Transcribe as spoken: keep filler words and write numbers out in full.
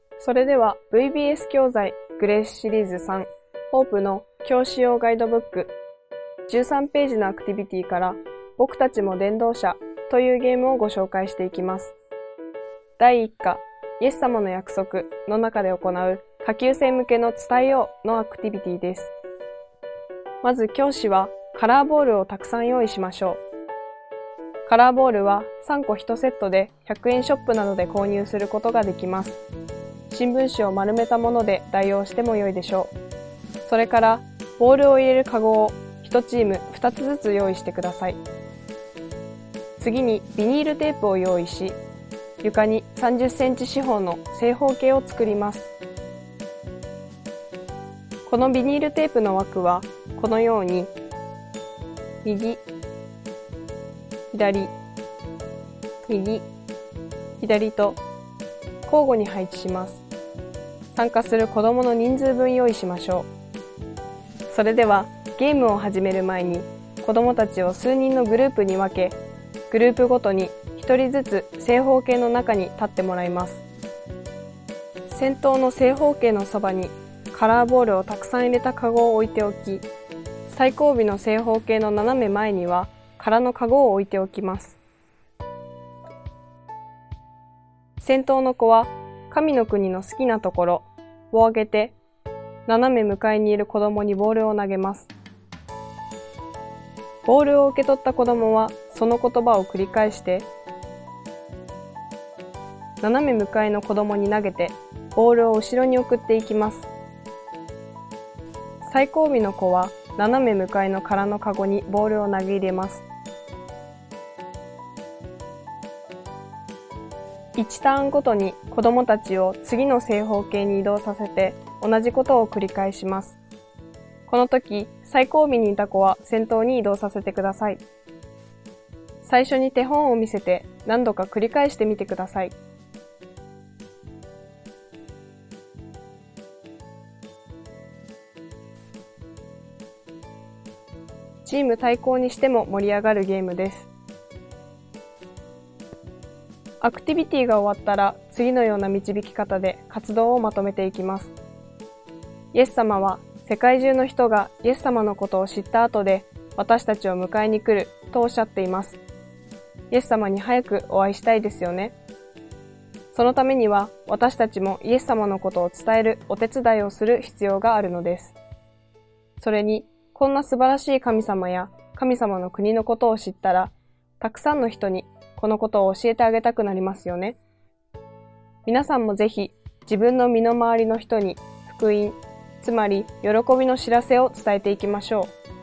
それでは ブイビーエス 教材グレースシリーズさんホープの教師用ガイドブックじゅうさんページのアクティビティから僕たちも電動車というゲームをご紹介していきます。だいいっ課イエス様の約束の中で行う下級生向けの伝えようのアクティビティです。まず教師はカラーボールをたくさん用意しましょう。カラーボールはさんこいちセットでひゃくえんショップなどで購入することができます。新聞紙を丸めたもので代用しても良いでしょう。それからボールを入れるカゴをいちチームふたつずつ用意してください。次にビニールテープを用意し、床にさんじゅっセンチ四方の正方形を作ります。このビニールテープの枠はこのように右、左、右、左と交互に配置します。参加する子どもの人数分用意しましょう。それではゲームを始める前に子どもたちを数人のグループに分け、グループごとにひとりずつ正方形の中に立ってもらいます。先頭の正方形のそばにカラーボールをたくさん入れたカゴを置いておき、最後尾の正方形の斜め前には空のカゴを置いておきます。先頭の子は神の国の好きなところを挙げて、斜め向かいにいる子供にボールを投げます。ボールを受け取った子供はその言葉を繰り返して、斜め向かいの子供に投げてボールを後ろに送っていきます。最後尾の子は斜め向かいの空のカゴにボールを投げ入れます。いちターンごとに子供たちを次の正方形に移動させて同じことを繰り返します。この時、最後尾にいた子は先頭に移動させてください。最初に手本を見せて何度か繰り返してみてください。チーム対抗にしても盛り上がるゲームです。アクティビティが終わったら次のような導き方で活動をまとめていきます。イエス様は世界中の人がイエス様のことを知った後で私たちを迎えに来るとおっしゃっています。イエス様に早くお会いしたいですよね。そのためには私たちもイエス様のことを伝えるお手伝いをする必要があるのです。それにこんな素晴らしい神様や神様の国のことを知ったら、たくさんの人にこのことを教えてあげたくなりますよね。皆さんもぜひ自分の身の回りの人に福音、つまり喜びの知らせを伝えていきましょう。